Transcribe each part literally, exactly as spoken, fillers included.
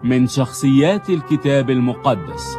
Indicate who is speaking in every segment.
Speaker 1: من شخصيات الكتاب المقدس.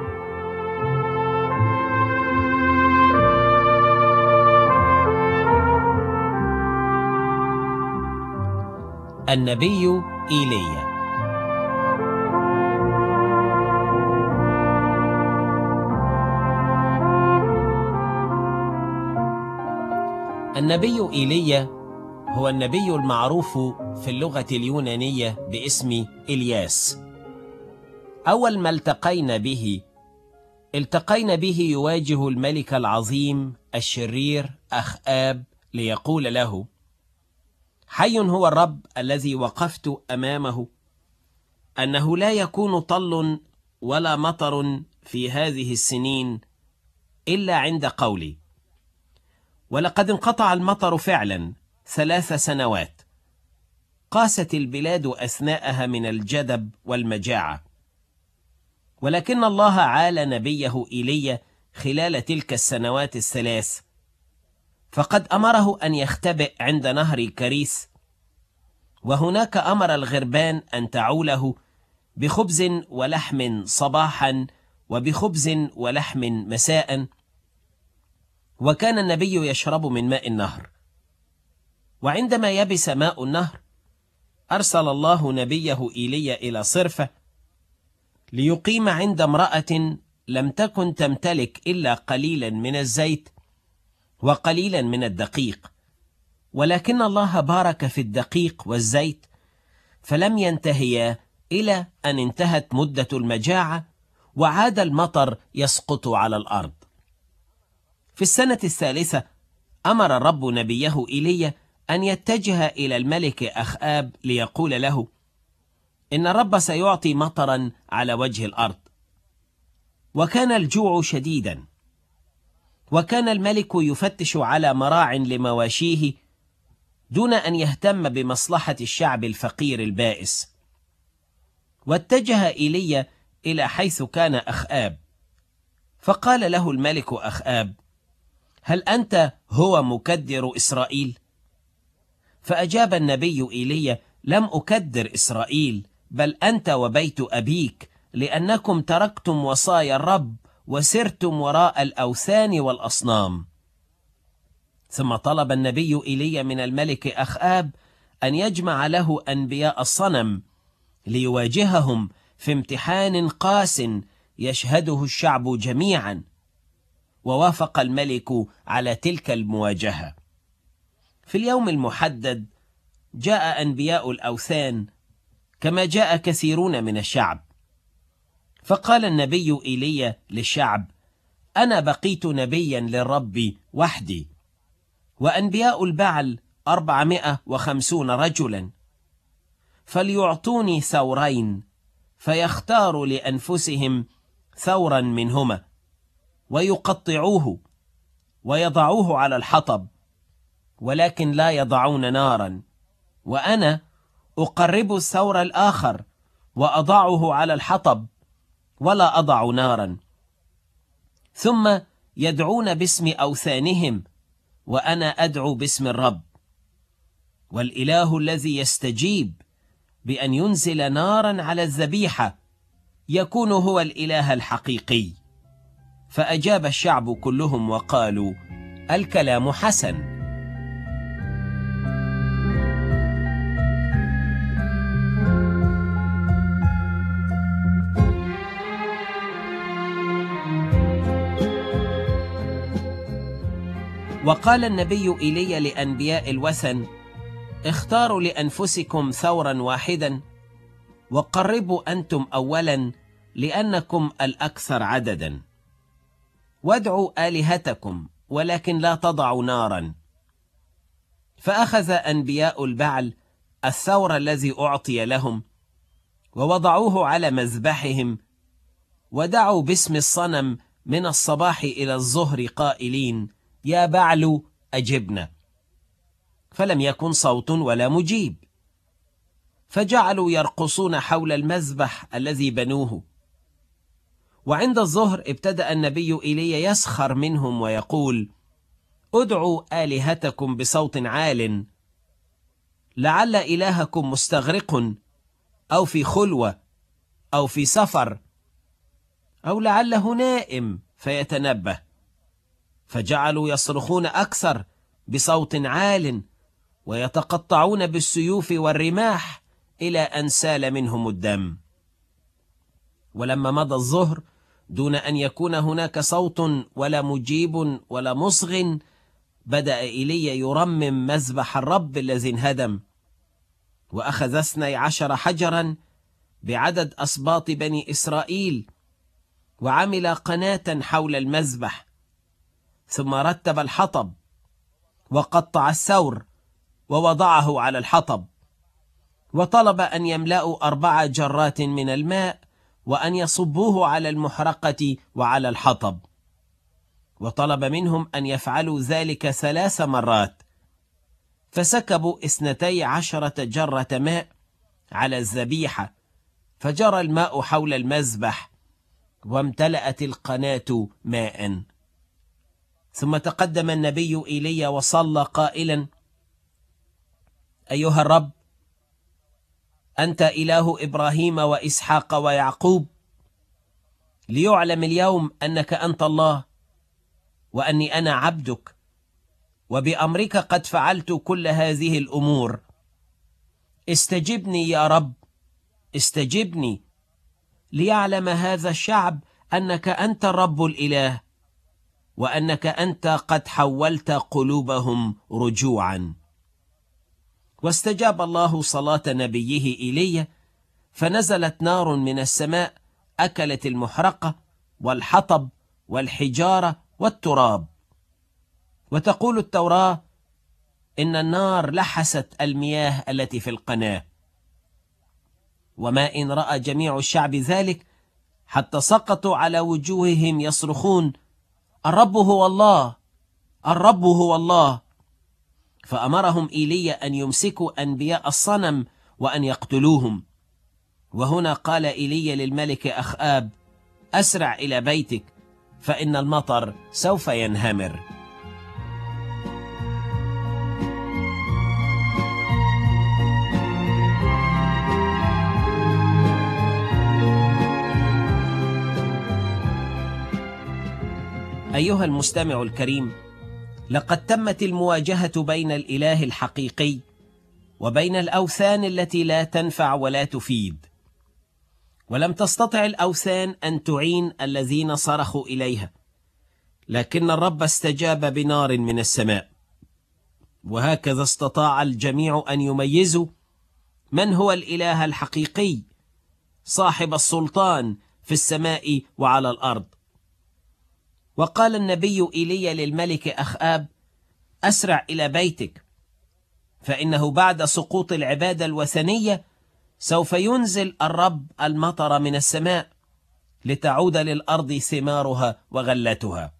Speaker 2: النبي إيليا. النبي إيليا هو النبي المعروف في اللغة اليونانية باسم إلياس. أول ما التقينا به التقينا به يواجه الملك العظيم الشرير أخآب ليقول له: حي هو الرب الذي وقفت أمامه، أنه لا يكون طل ولا مطر في هذه السنين إلا عند قولي. ولقد انقطع المطر فعلا ثلاث سنوات، قاست البلاد أثناءها من الجدب والمجاعة. ولكن الله عال نبيه إيليا خلال تلك السنوات الثلاث، فقد أمره أن يختبئ عند نهر كريس، وهناك أمر الغربان أن تعوله بخبز ولحم صباحا وبخبز ولحم مساء. وكان النبي يشرب من ماء النهر. وعندما يبس ماء النهر أرسل الله نبيه إيليا إلى صرفة ليقيم عند امرأة لم تكن تمتلك إلا قليلا من الزيت وقليلا من الدقيق، ولكن الله بارك في الدقيق والزيت، فلم ينتهيا إلى أن انتهت مدة المجاعة وعاد المطر يسقط على الأرض. في السنة الثالثة أمر الرب نبيه إيليا أن يتجه إلى الملك أخآب ليقول له: إن الرب سيعطي مطرا على وجه الأرض. وكان الجوع شديدا، وكان الملك يفتش على مراع لمواشيه دون أن يهتم بمصلحة الشعب الفقير البائس. واتجه إيليا إلى حيث كان أخآب، فقال له الملك أخآب: هل أنت هو مكدر إسرائيل؟ فأجاب النبي إيليا: لم أكدر إسرائيل، بل أنت وبيت أبيك، لأنكم تركتم وصايا الرب وسرتم وراء الأوثان والأصنام. ثم طلب النبي إيليا من الملك أخآب أن يجمع له أنبياء الصنم ليواجههم في امتحان قاس يشهده الشعب جميعا. ووافق الملك على تلك المواجهة. في اليوم المحدد جاء أنبياء الأوثان كما جاء كثيرون من الشعب. فقال النبي إيليا للشعب: أنا بقيت نبيا للرب وحدي، وأنبياء البعل أربعمائة وخمسون رجلا، فليعطوني ثورين فيختاروا لأنفسهم ثورا منهما ويقطعوه ويضعوه على الحطب، ولكن لا يضعون نارا، وأنا أقرب الثور الآخر وأضعه على الحطب ولا أضع نارا. ثم يدعون باسم أوثانهم، وأنا أدعو باسم الرب. والإله الذي يستجيب بأن ينزل نارا على الذبيحة يكون هو الإله الحقيقي. فأجاب الشعب كلهم وقالوا: الكلام حسن. وقال النبي إيليا لأنبياء الوثن: اختاروا لأنفسكم ثورا واحدا، وقربوا أنتم أولا لأنكم الأكثر عددا، وادعوا آلهتكم ولكن لا تضعوا نارا. فأخذ أنبياء البعل الثور الذي أعطي لهم ووضعوه على مذبحهم، ودعوا باسم الصنم من الصباح إلى الظهر قائلين: يا بعل أجبنا. فلم يكن صوت ولا مجيب، فجعلوا يرقصون حول المذبح الذي بنوه. وعند الظهر ابتدأ النبي إيليا يسخر منهم ويقول: ادعوا آلهتكم بصوت عال، لعل إلهكم مستغرق أو في خلوة أو في سفر، أو لعله نائم فيتنبه، فجعلوا يصرخون أكثر بصوت عال ويتقطعون بالسيوف والرماح إلى أن سال منهم الدم. ولما مضى الظهر دون أن يكون هناك صوت ولا مجيب ولا مصغ، بدأ إيليا يرمم مذبح الرب الذي انهدم، وأخذ اثني عشر حجرا بعدد أسباط بني إسرائيل، وعمل قناة حول المذبح، ثم رتب الحطب وقطع الثور ووضعه على الحطب، وطلب أن يملأوا أربع جرات من الماء وأن يصبوه على المحرقة وعلى الحطب، وطلب منهم أن يفعلوا ذلك ثلاث مرات. فسكبوا اثنتي عشرة جرة ماء على الذبيحة، فجرى الماء حول المذبح وامتلأت القناة ماء. ثم تقدم النبي إيليا وصلى قائلا: أيها الرب، أنت إله إبراهيم وإسحاق ويعقوب، ليعلم اليوم أنك أنت الله، وأني أنا عبدك، وبأمرك قد فعلت كل هذه الأمور. استجبني يا رب، استجبني، ليعلم هذا الشعب أنك أنت الرب الإله، وأنك أنت قد حولت قلوبهم رجوعا. واستجاب الله صلاة نبيه إيليا، فنزلت نار من السماء أكلت المحرقة والحطب والحجارة والتراب. وتقول التوراة إن النار لحست المياه التي في القناة. وما إن رأى جميع الشعب ذلك حتى سقطوا على وجوههم يصرخون: الرب هو الله، الرب هو الله. فأمرهم إيليا أن يمسكوا أنبياء الصنم وأن يقتلوهم. وهنا قال إيليا للملك أخآب: أسرع إلى بيتك، فإن المطر سوف ينهمر. أيها المستمع الكريم، لقد تمت المواجهة بين الإله الحقيقي وبين الأوثان التي لا تنفع ولا تفيد. ولم تستطع الأوثان أن تعين الذين صرخوا إليها، لكن الرب استجاب بنار من السماء. وهكذا استطاع الجميع أن يميزوا من هو الإله الحقيقي صاحب السلطان في السماء وعلى الأرض. وقال النبي إيليا للملك أخآب: أسرع إلى بيتك، فإنه بعد سقوط العبادة الوثنية سوف ينزل الرب المطر من السماء لتعود للأرض ثمارها وغلتها.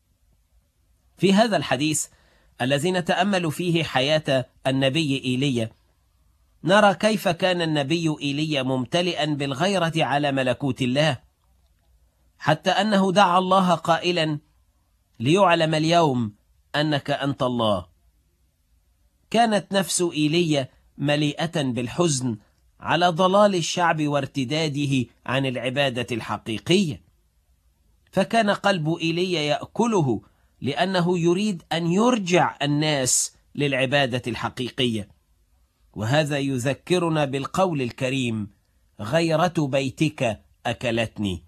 Speaker 2: في هذا الحديث الذي نتأمل فيه حياة النبي إيليا، نرى كيف كان النبي إيليا ممتلئا بالغيرة على ملكوت الله، حتى أنه دعا الله قائلا: ليعلم اليوم أنك أنت الله. كانت نفس إيليا مليئة بالحزن على ضلال الشعب وارتداده عن العبادة الحقيقية، فكان قلب إيليا يأكله لأنه يريد أن يرجع الناس للعبادة الحقيقية. وهذا يذكرنا بالقول الكريم: غيرة بيتك أكلتني.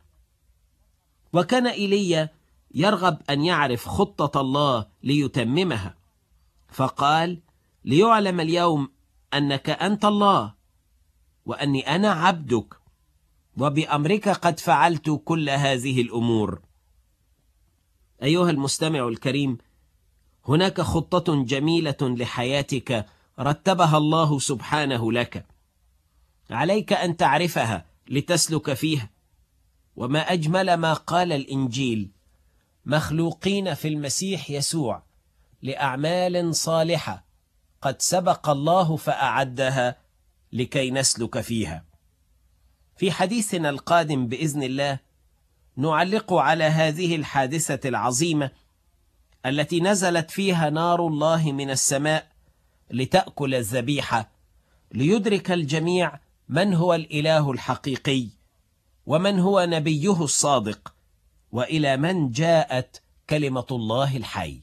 Speaker 2: وكان إيليا يرغب أن يعرف خطة الله ليتممها، فقال: ليعلم اليوم أنك أنت الله، وأني أنا عبدك، وبأمرك قد فعلت كل هذه الأمور. أيها المستمع الكريم، هناك خطة جميلة لحياتك رتبها الله سبحانه لك، عليك أن تعرفها لتسلك فيها. وما أجمل ما قال الإنجيل: مخلوقين في المسيح يسوع لأعمال صالحة قد سبق الله فأعدها لكي نسلك فيها. في حديثنا القادم بإذن الله نعلق على هذه الحادثة العظيمة التي نزلت فيها نار الله من السماء لتأكل الذبيحة، ليدرك الجميع من هو الإله الحقيقي ومن هو نبيه الصادق، وإلى من جاءت كلمة الله الحي.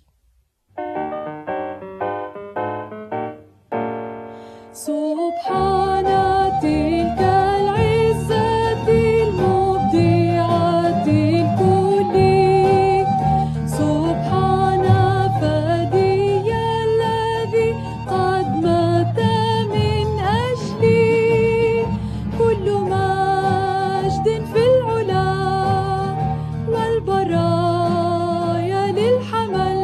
Speaker 3: سبحان تلك العزة المبدعة الكل، سبحان فدي الذي قد مات من أجلي، كل مجد في العلا والبرايا للحمل،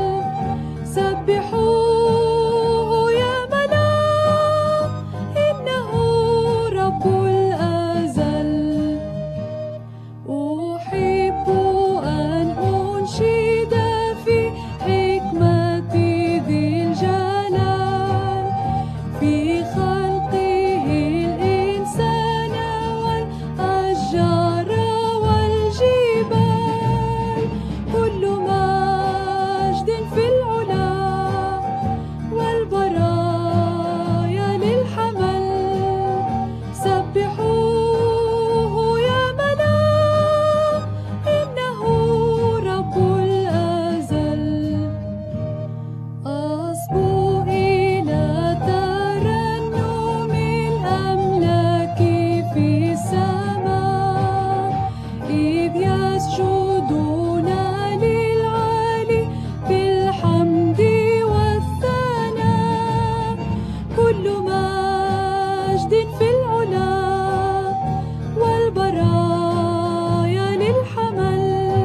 Speaker 3: سبحوه يا ملاك إنه رب الأزل. أحب أن أنشد في حكمة ذي الجلال، في خلقه الإنسان والأشجار والجبال، كل مجد في العلا والبرايا للحمل، سبحوه يا ملاك إنه رب الأزل. أصبو إلى ترنم الأملاك في السماء، إذ يسجدون للعالي بالحمد والثناء، كل مجد في العلا والبرايا للحمل،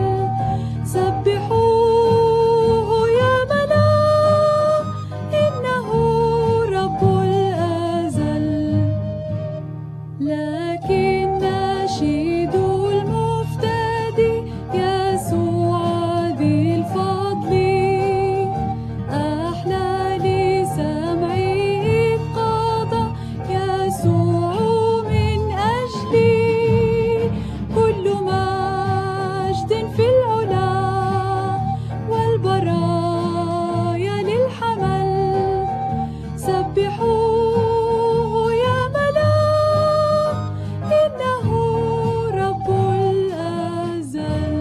Speaker 3: سبحوه يا ملاك إنه رب الأزل. لكن نشيد المفتدي يسوع ذي الفضل، أحلى لسمعي إذ قضى يسوع من أجلي، كل مجد في العلا والبرايا للحمل، سبحوه يا ملاك إنه رب الأزل.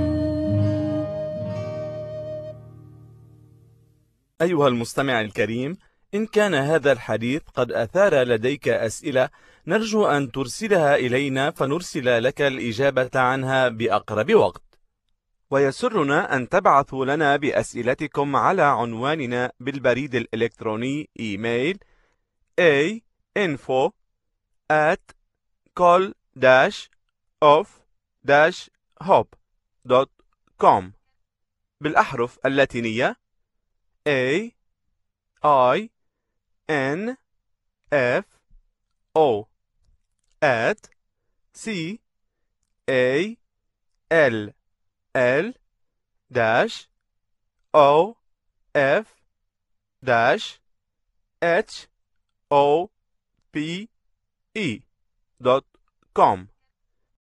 Speaker 4: أيها المستمع الكريم، إن كان هذا الحديث قد أثار لديك أسئلة، نرجو أن ترسلها إلينا فنرسل لك الإجابة عنها بأقرب وقت. ويسرنا أن تبعثوا لنا بأسئلتكم على عنواننا بالبريد الإلكتروني إيميل a info at col dash of dash hope دوت كوم بالأحرف اللاتينية A I N F O at C A L L dash O F dash H O P E دوت كوم.